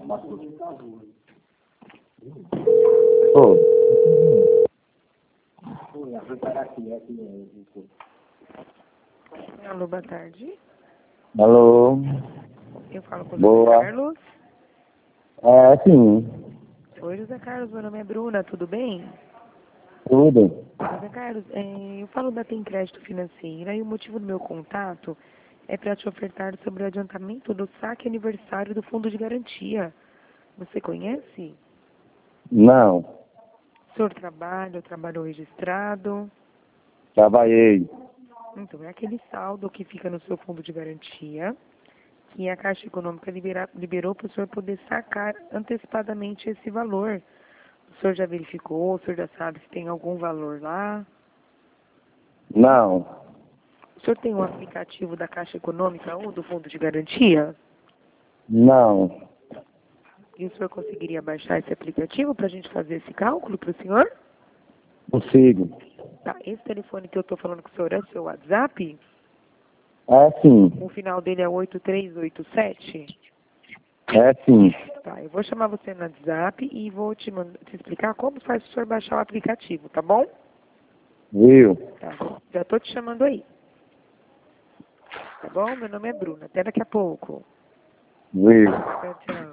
Ô. Alô, boa tarde. Alô. Eu falo com o Boa. José Carlos. É, sim. Oi, José Carlos, meu nome é Bruna, tudo bem? Tudo. José Carlos, eu falo da Tem Crédito Financeira e o motivo do meu contato é para te ofertar sobre o adiantamento do saque aniversário do Fundo de Garantia. Você conhece? Não. O senhor trabalha ou trabalhou registrado? Trabalhei. Então, é aquele saldo que fica no seu Fundo de Garantia que a Caixa Econômica liberou para o senhor poder sacar antecipadamente esse valor. O senhor já verificou? O senhor já sabe se tem algum valor lá? Não. O senhor tem um aplicativo da Caixa Econômica ou do Fundo de Garantia? Não. E o senhor conseguiria baixar esse aplicativo para a gente fazer esse cálculo para o senhor? Consigo. Tá, esse telefone que eu estou falando com o senhor é o seu WhatsApp? É, sim. O final dele é 8387? É, sim. Tá, eu vou chamar você no WhatsApp e vou te explicar como faz o senhor baixar o aplicativo, tá bom? Viu? Tá, já estou te chamando aí. Tá bom? Meu nome é Bruna. Até daqui a pouco. Viu? Tchau, tchau.